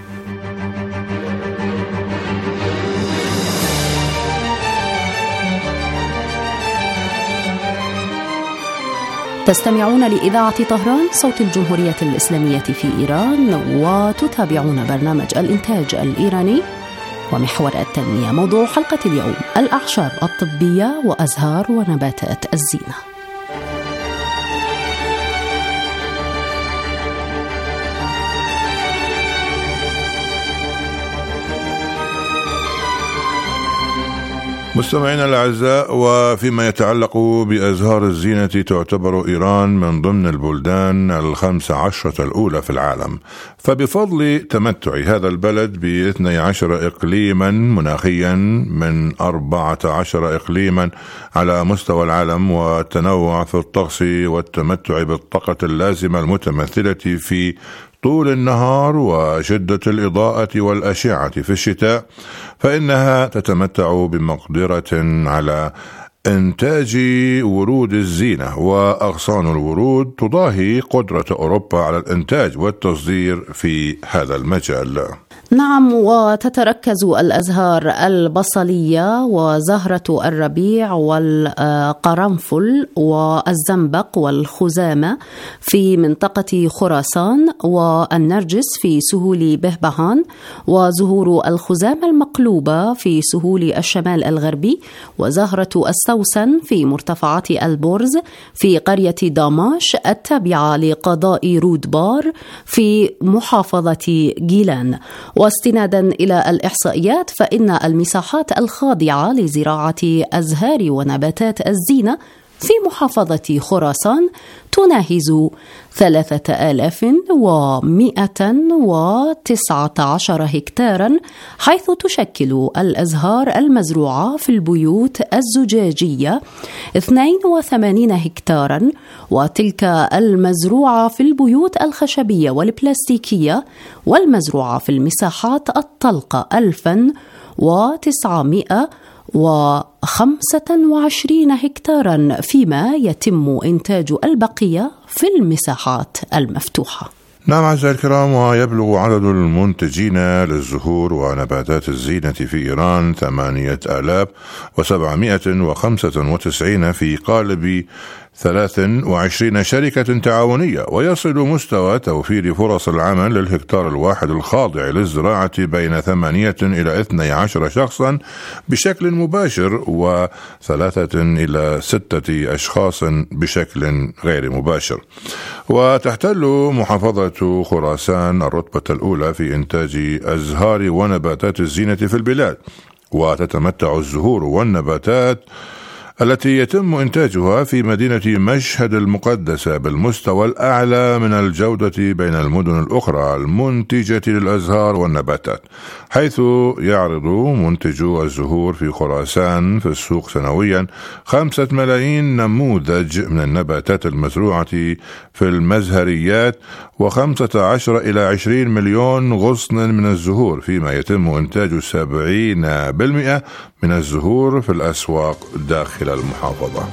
تستمعون لإذاعة طهران صوت الجمهورية الإسلامية في إيران، وتتابعون برنامج الإنتاج الإيراني ومحور التنمية. موضوع حلقة اليوم: الأعشاب الطبية وأزهار ونباتات الزينة. مستمعينا الأعزاء، وفيما يتعلق بأزهار الزينة تعتبر إيران من ضمن البلدان الخمس عشرة الأولى في العالم، فبفضل تمتع هذا البلد باثني عشر إقليما مناخيا من أربعة عشر إقليما على مستوى العالم، والتنوع في الطقس والتمتع بالطاقة اللازمة المتمثلة في طول النهار وشدة الإضاءة والأشعة في الشتاء، فإنها تتمتع بمقدرة على إنتاج ورود الزينة، وأغصان الورود تضاهي قدرة أوروبا على الإنتاج والتصدير في هذا المجال. نعم، وتتركز الأزهار البصلية وزهرة الربيع والقرنفل والزنبق والخزامة في منطقة خراسان، والنرجس في سهول بهبهان، وزهور الخزامة المقلوبة في سهول الشمال الغربي، وزهرة السوسن في مرتفعات البرز في قرية داماش التابعة لقضاء رودبار في محافظة جيلان. واستنادا إلى الإحصائيات فإن المساحات الخاضعة لزراعة أزهار ونباتات الزينة في محافظة خراسان تناهز ثلاثة آلاف ومئة وتسعة عشر هكتارا، حيث تشكل الأزهار المزروعة في البيوت الزجاجية اثنين وثمانين هكتارا، وتلك المزروعة في البيوت الخشبية والبلاستيكية والمزروعة في المساحات الطلقة ألفا وتسعمائة وخمسة وعشرين هكتارا، فيما يتم إنتاج البقية في المساحات المفتوحة. نعم أعزائي الكرام، ويبلغ عدد المنتجين للزهور ونباتات الزينة في إيران ثمانية آلاف وسبعمائة وخمسة وتسعين في قالب ثلاث وعشرين شركة تعاونية، ويصل مستوى توفير فرص العمل للهكتار الواحد الخاضع للزراعة بين ثمانية إلى اثني عشر شخصا بشكل مباشر، وثلاثة إلى ستة أشخاص بشكل غير مباشر. وتحتل محافظة خراسان الرتبة الأولى في إنتاج أزهار ونباتات الزينة في البلاد، وتتمتع الزهور والنباتات التي يتم إنتاجها في مدينة مشهد المقدسة بالمستوى الأعلى من الجودة بين المدن الأخرى المنتجة للأزهار والنباتات، حيث يعرض منتجو الزهور في خراسان في السوق سنويا خمسة ملايين نموذج من النباتات المزروعة في المزهريات وخمسة عشر إلى عشرين مليون غصن من الزهور، فيما يتم إنتاج سبعين بالمئة من الزهور في الأسواق داخل المحافظة.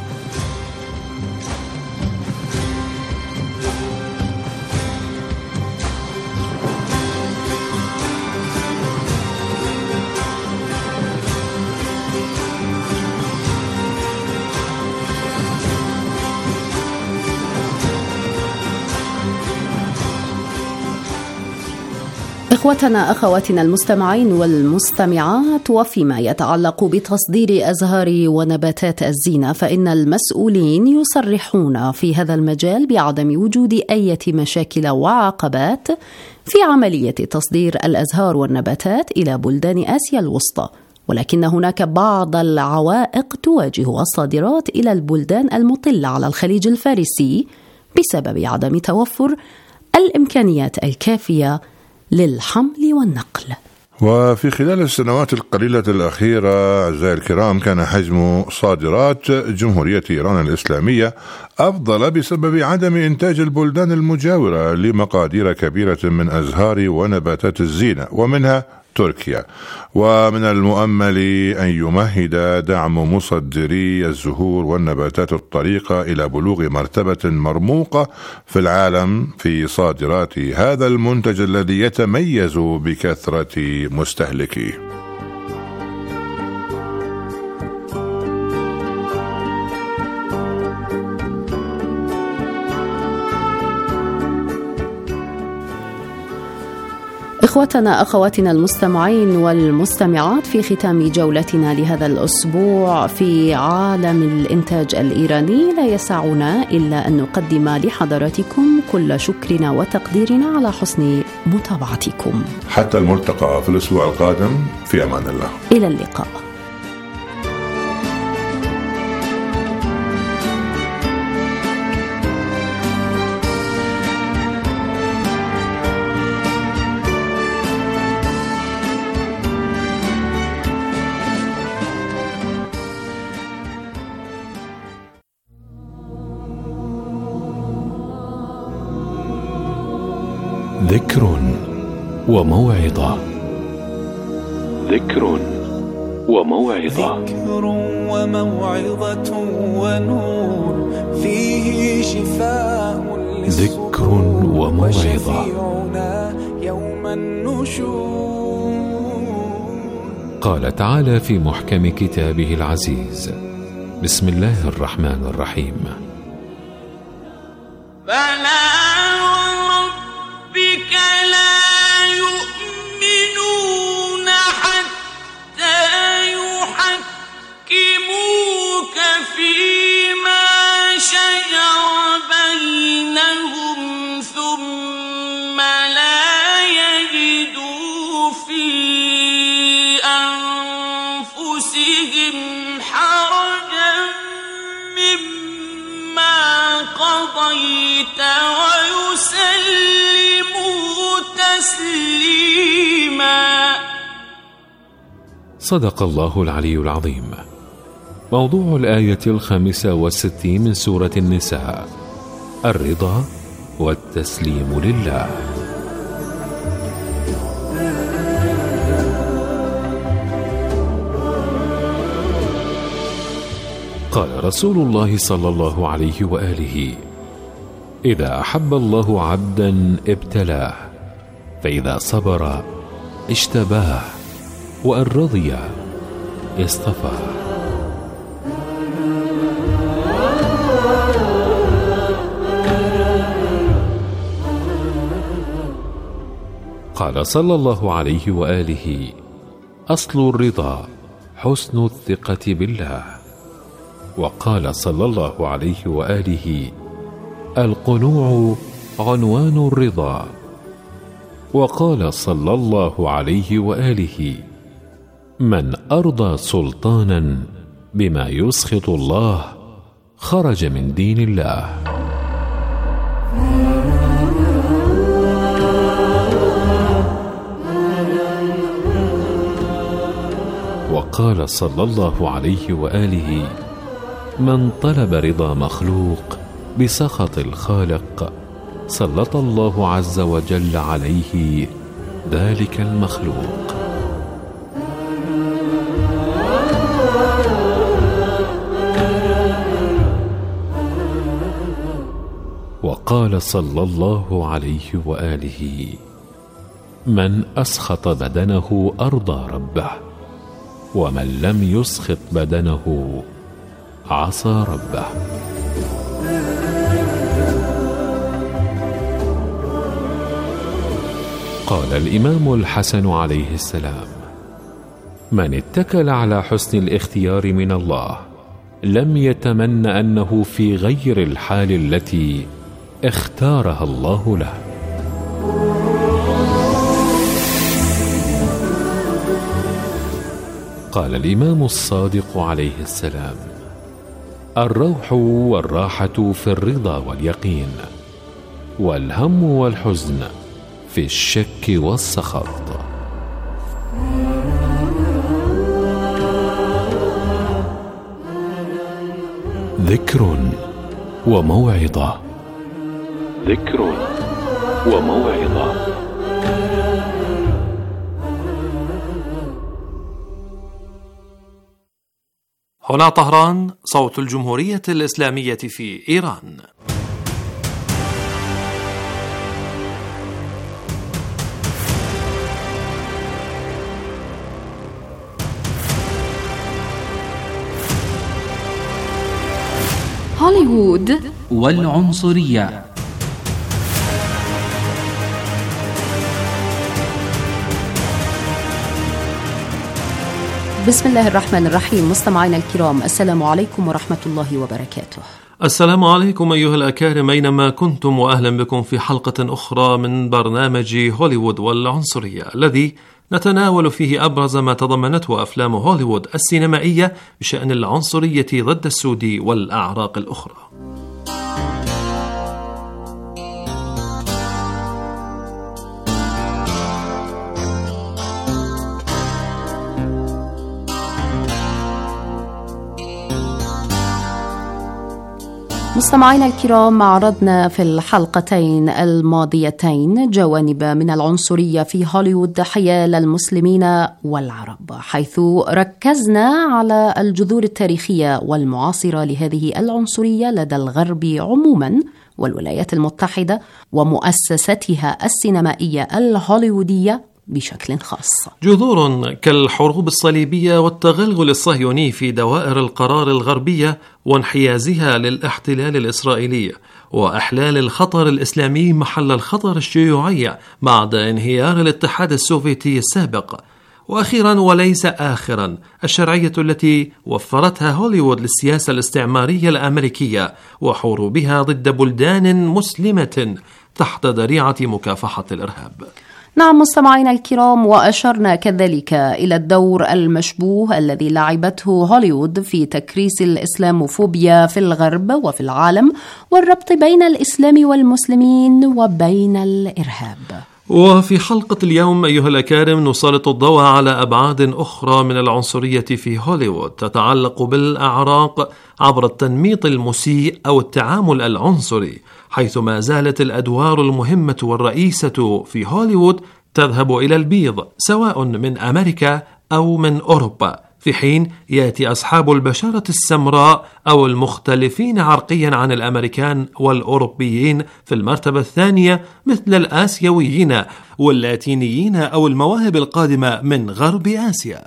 إخوتنا أخواتنا المستمعين والمستمعات، وفيما يتعلق بتصدير أزهار ونباتات الزينة فإن المسؤولين يصرحون في هذا المجال بعدم وجود أي مشاكل وعقبات في عملية تصدير الأزهار والنباتات إلى بلدان آسيا الوسطى، ولكن هناك بعض العوائق تواجه الصادرات إلى البلدان المطلة على الخليج الفارسي بسبب عدم توفر الإمكانيات الكافية للحمل والنقل. وفي خلال السنوات القليلة الأخيرة أعزائي الكرام كان حجم صادرات جمهورية إيران الإسلامية أفضل بسبب عدم إنتاج البلدان المجاورة لمقادير كبيرة من أزهار ونباتات الزينة ومنها تركيا، ومن المؤمل أن يمهد دعم مصدري الزهور والنباتات الطريقة إلى بلوغ مرتبة مرموقة في العالم في صادرات هذا المنتج الذي يتميز بكثرة مستهلكيه. إخوتنا أخواتنا المستمعين والمستمعات، في ختام جولتنا لهذا الأسبوع في عالم الإنتاج الإيراني لا يسعنا إلا أن نقدم لحضراتكم كل شكرنا وتقديرنا على حسن متابعتكم. حتى الملتقى في الأسبوع القادم، في أمان الله. إلى اللقاء. ذكر وموعظة. ذكر وموعظة. ذكر وموعظة ونور فيه شفاء ذكر وموعظة. يوم النشور. قال تعالى في محكم كتابه العزيز: بسم الله الرحمن الرحيم: فلا وربك لا يؤمنون حتى يحكموك فيما شجر بينهم ثم لا يجدوا في أنفسهم حرجا مما قضيت ويسلموا تسليما. صدق الله العلي العظيم. موضوع الآية الخامسة والستين من سورة النساء: الرضا والتسليم لله. قال رسول الله صلى الله عليه وآله: إذا أحب الله عبدا ابتلاه، فإذا صبر اشتباه، وإن رضي اصطفاه. قال صلى الله عليه وآله: أصل الرضا حسن الثقة بالله. وقال صلى الله عليه وآله: القنوع عنوان الرضا. وقال صلى الله عليه وآله: من أرضى سلطانا بما يسخط الله خرج من دين الله. وقال صلى الله عليه وآله: من طلب رضا مخلوق بسخط الخالق سلط الله عز وجل عليه ذلك المخلوق. وقال صلى الله عليه وآله: من أسخط بدنه أرضى ربه، ومن لم يسخط بدنه عصى ربه. قال الإمام الحسن عليه السلام: من اتكل على حسن الاختيار من الله لم يتمن أنه في غير الحال التي اختارها الله له. قال الإمام الصادق عليه السلام: الروح والراحة في الرضا واليقين، والهم والحزن في الشك والسخط. ذكر وموعظة، ذكر وموعظة. هنا طهران، صوت الجمهورية الإسلامية في إيران. هوليوود والعنصرية. بسم الله الرحمن الرحيم. مستمعينا الكرام، السلام عليكم ورحمة الله وبركاته. السلام عليكم أيها الأكارم أينما كنتم، وأهلا بكم في حلقة أخرى من برنامج هوليوود والعنصرية، الذي نتناول فيه أبرز ما تضمنته أفلام هوليوود السينمائية بشأن العنصرية ضد السود والأعراق الأخرى. مستمعينا الكرام، عرضنا في الحلقتين الماضيتين جوانب من العنصرية في هوليوود حيال المسلمين والعرب، حيث ركزنا على الجذور التاريخية والمعاصرة لهذه العنصرية لدى الغرب عموما والولايات المتحدة ومؤسستها السينمائية الهوليوودية بشكل خاص. جذور كالحروب الصليبية والتغلغل الصهيوني في دوائر القرار الغربية وانحيازها للاحتلال الإسرائيلي، وإحلال الخطر الإسلامي محل الخطر الشيوعي بعد انهيار الاتحاد السوفيتي السابق، وأخيرا وليس آخرا الشرعية التي وفرتها هوليوود للسياسة الاستعمارية الأمريكية وحروبها ضد بلدان مسلمة تحت ذريعة مكافحة الإرهاب. نعم مستمعينا الكرام، وأشرنا كذلك إلى الدور المشبوه الذي لعبته هوليوود في تكريس الإسلاموفوبيا في الغرب وفي العالم، والربط بين الإسلام والمسلمين وبين الإرهاب. وفي حلقة اليوم أيها الأكارم نسلط الضوء على أبعاد أخرى من العنصرية في هوليوود تتعلق بالأعراق عبر التنميط المسيء أو التعامل العنصري، حيث ما زالت الأدوار المهمة والرئيسة في هوليوود تذهب إلى البيض سواء من أمريكا أو من أوروبا، في حين يأتي أصحاب البشرة السمراء أو المختلفين عرقيا عن الأمريكان والأوروبيين في المرتبة الثانية، مثل الآسيويين واللاتينيين أو المواهب القادمة من غرب آسيا.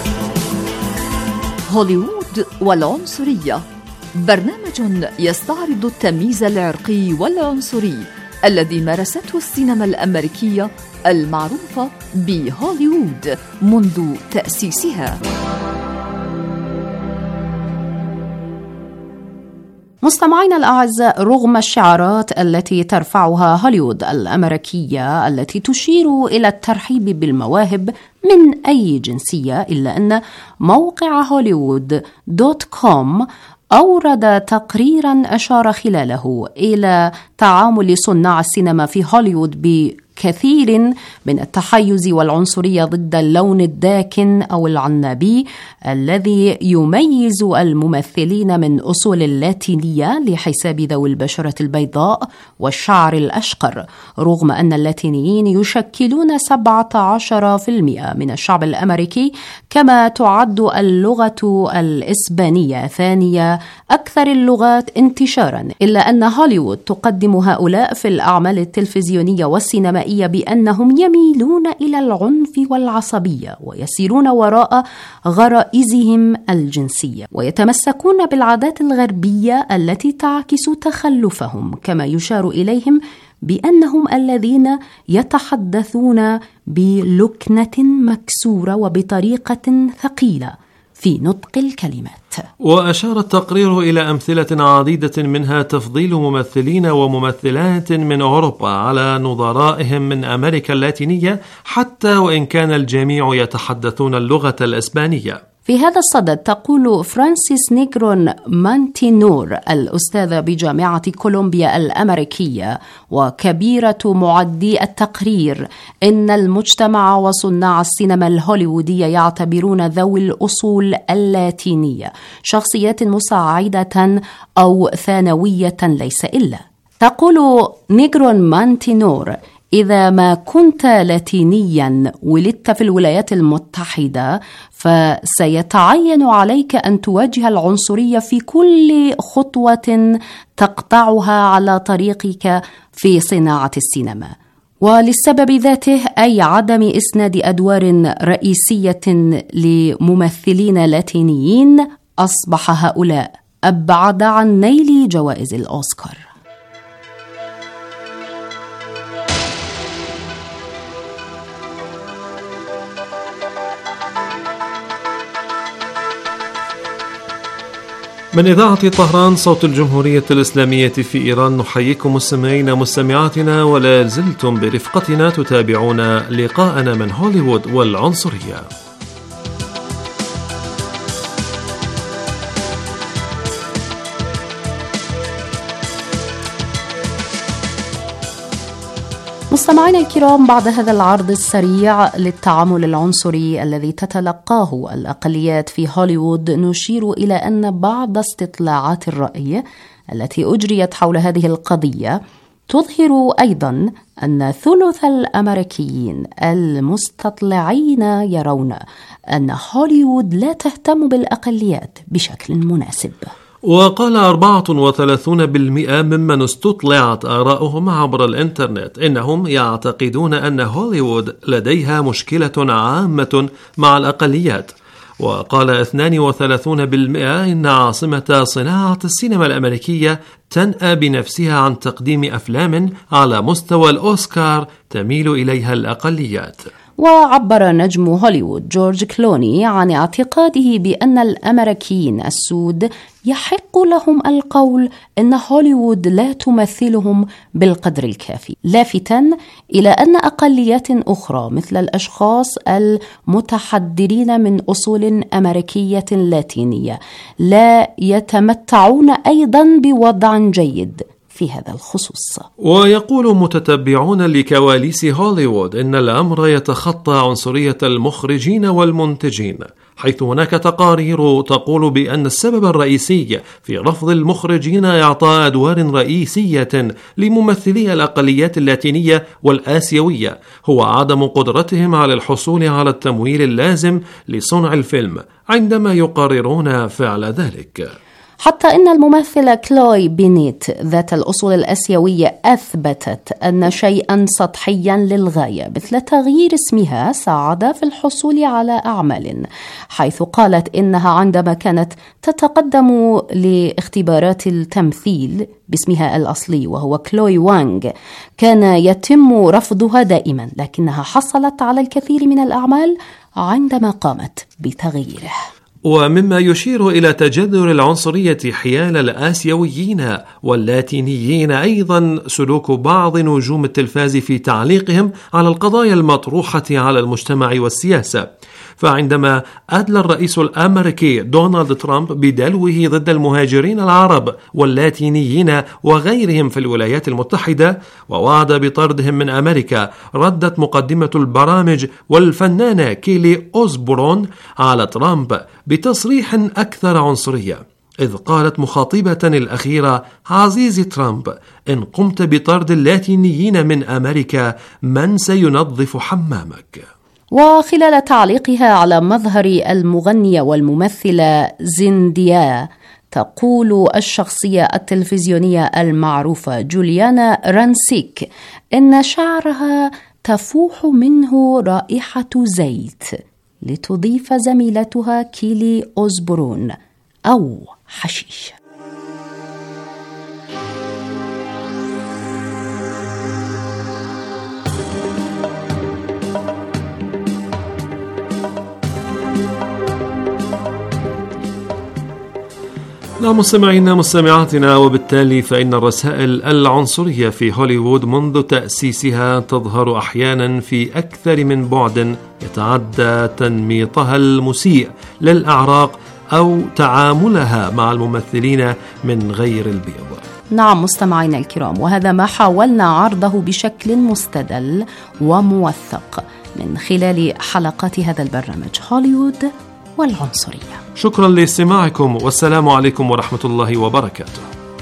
هوليوود والعنصرية، برنامج يستعرض التمييز العرقي والعنصري الذي مارسته السينما الأمريكية المعروفة بهوليوود منذ تأسيسها. مستمعينا الأعزاء، رغم الشعارات التي ترفعها هوليوود الأمريكية التي تشير إلى الترحيب بالمواهب من أي جنسية، إلا أن موقع هوليوود دوت كوم أورد تقريرا أشار خلاله إلى تعامل صناع السينما في هوليوود بكثير من التحيز والعنصرية ضد اللون الداكن أو العنابي الذي يميز الممثلين من أصول اللاتينية لحساب ذوي البشرة البيضاء والشعر الأشقر، رغم أن اللاتينيين يشكلون سبعة عشر بالمئة من الشعب الأمريكي، كما تعد اللغة الإسبانية ثانية أكثر اللغات انتشارا، إلا أن هوليوود تقدم هؤلاء في الأعمال التلفزيونية والسينمائية بأنهم يميلون إلى العنف والعصبية ويسيرون وراء غرائزهم الجنسية ويتمسكون بالعادات الغربية التي تعكس تخلفهم، كما يشار إليهم بأنهم الذين يتحدثون بلكنة مكسورة وبطريقة ثقيلة في نطق الكلمات. وأشار التقرير إلى أمثلة عديدة منها تفضيل ممثلين وممثلات من أوروبا على نظرائهم من أمريكا اللاتينية، حتى وإن كان الجميع يتحدثون اللغة الإسبانية. في هذا الصدد تقول فرانسيس نيغرون مانتينور الأستاذة بجامعة كولومبيا الأمريكية وكبيرة معدي التقرير إن المجتمع وصناع السينما الهوليوودية يعتبرون ذوي الأصول اللاتينية شخصيات مساعدة أو ثانوية ليس إلا. تقول نيغرون مانتينور: إذا ما كنت لاتينيا ولدت في الولايات المتحدة فسيتعين عليك أن تواجه العنصرية في كل خطوة تقطعها على طريقك في صناعة السينما، وللسبب ذاته أي عدم إسناد أدوار رئيسية لممثلين لاتينيين أصبح هؤلاء أبعد عن نيل جوائز الأوسكار. من إذاعة طهران صوت الجمهورية الإسلامية في إيران نحييكم مستمعين مستمعاتنا، ولا زلتم برفقتنا تتابعون لقاءنا من هوليوود والعنصرية. مستمعينا الكرام، بعد هذا العرض السريع للتعامل العنصري الذي تتلقاه الأقليات في هوليوود، نشير إلى أن بعض استطلاعات الرأي التي أجريت حول هذه القضية تظهر أيضا أن ثلث الأمريكيين المستطلعين يرون أن هوليوود لا تهتم بالأقليات بشكل مناسب. وقال أربعة وثلاثون بالمئة ممن استطلعت آراؤهم عبر الإنترنت إنهم يعتقدون أن هوليوود لديها مشكلة عامة مع الأقليات. وقال اثنان وثلاثون بالمئة إن عاصمة صناعة السينما الأمريكية تنأى بنفسها عن تقديم أفلام على مستوى الأوسكار تميل إليها الأقليات. وعبر نجم هوليوود جورج كلوني عن اعتقاده بأن الأمريكيين السود يحق لهم القول أن هوليوود لا تمثلهم بالقدر الكافي، لافتاً إلى أن أقليات أخرى مثل الأشخاص المتحدرين من أصول أمريكية لاتينية لا يتمتعون أيضاً بوضع جيد في هذا الخصوص. ويقول متتبعون لكواليس هوليوود إن الأمر يتخطى عنصرية المخرجين والمنتجين، حيث هناك تقارير تقول بأن السبب الرئيسي في رفض المخرجين إعطاء أدوار رئيسية لممثلي الأقليات اللاتينية والآسيوية هو عدم قدرتهم على الحصول على التمويل اللازم لصنع الفيلم عندما يقررون فعل ذلك. حتى إن الممثلة كلوي بينيت ذات الأصول الآسيوية أثبتت أن شيئا سطحيا للغاية مثل تغيير اسمها ساعد في الحصول على أعمال، حيث قالت إنها عندما كانت تتقدم لاختبارات التمثيل باسمها الأصلي وهو كلوي وانغ كان يتم رفضها دائما، لكنها حصلت على الكثير من الأعمال عندما قامت بتغييره. ومما يشير إلى تجذر العنصرية حيال الآسيويين واللاتينيين أيضا سلوك بعض نجوم التلفاز في تعليقهم على القضايا المطروحة على المجتمع والسياسة. فعندما أدلى الرئيس الأمريكي دونالد ترامب بدلوه ضد المهاجرين العرب واللاتينيين وغيرهم في الولايات المتحدة ووعد بطردهم من أمريكا، ردت مقدمة البرامج والفنانة كيلي أوزبورون على ترامب بتصريح أكثر عنصرية، إذ قالت مخاطبة الأخيرة: عزيزي ترامب، إن قمت بطرد اللاتينيين من أمريكا من سينظف حمامك؟ وخلال تعليقها على مظهر المغنية والممثلة زنديا، تقول الشخصية التلفزيونية المعروفة جوليانا رانسيك إن شعرها تفوح منه رائحة زيت، لتضيف زميلتها كيلي أوزبورون أو حشيش. نعم مستمعينا مستمعاتنا، وبالتالي فإن الرسائل العنصرية في هوليوود منذ تأسيسها تظهر أحيانا في أكثر من بعد يتعدى تنميطها المسيء للأعراق أو تعاملها مع الممثلين من غير البيض. نعم مستمعينا الكرام، وهذا ما حاولنا عرضه بشكل مستدل وموثق من خلال حلقات هذا البرنامج هوليوود والعنصرية. شكرا لاستماعكم، والسلام عليكم ورحمة الله وبركاته.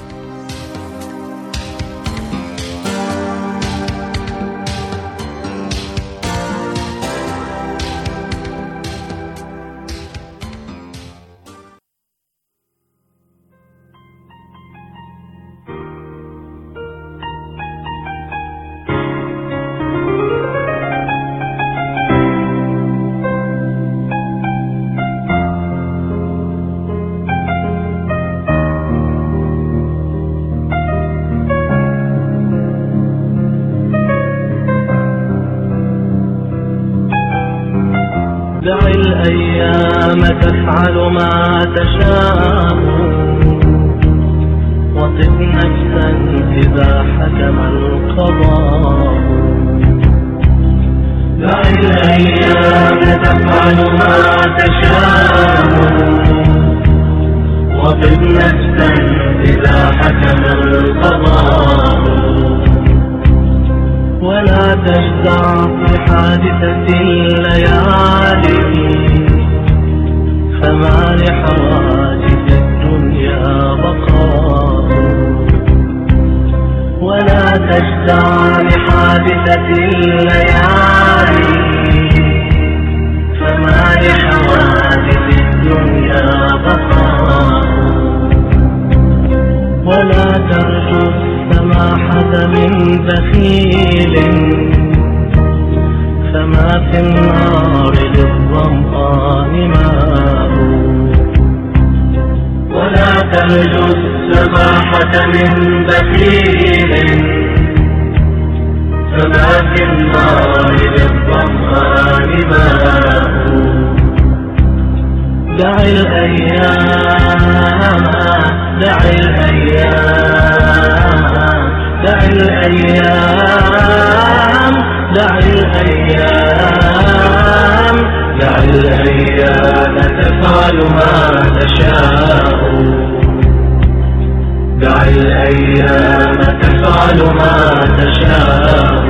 دع الأيام تفعل ما تشاء وطب نفسا إذا حكم القضاء. دع الأيام تفعل ما تشاء وطب نفسا إذا حكم القضاء. ولا تجزع في حادثة الليالي فما لحوادث الدنيا بقاء. ولا تجزع لحادثة الليالي فما لحوادث الدنيا بقاء. ولا ترجو السماحة من بخيل فما في النار للظمآن ماء. ولا ترجو السماحة من بخيل فما في النار للظمآن ماء. دع الأيام دع الأيام دع الأيام دع الأيام دع الأيام تفعل ما تشاء. دع الأيام تفعل ما تشاء.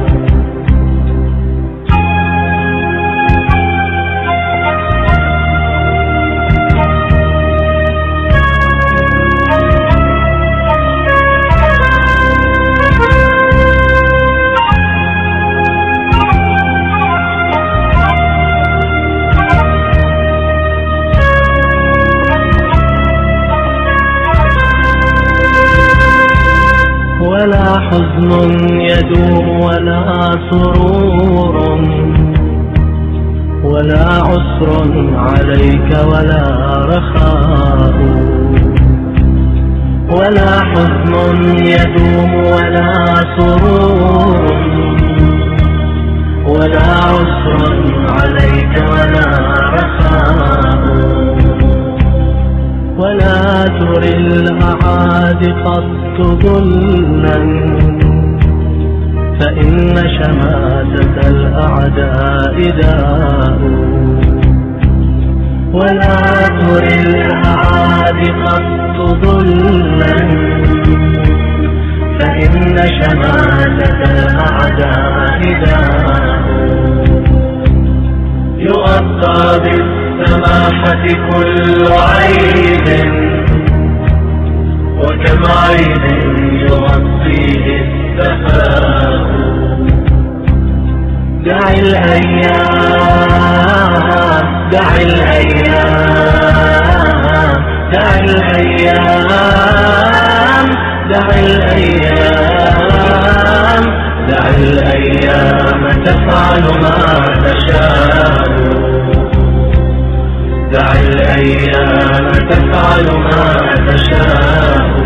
ولا حزن يدوم ولا سرور ولا عسر عليك ولا رخاء. ولا حزن يدوم ولا سرور ولا عسر عليك ولا رخاء. الأعادي قط ظلا فإن شماتة الأعداء داء ولا تر الأعادي قط ظلا فإن شماتة الأعداء داء يغطى بالسماحة كل عيب وكم عيب يغطيه السفاء دع الأيام دع الأيام دع الأيام دع الأيام دع الأيام تفعل ما تشاء دع الأيام تفعل ما تشاء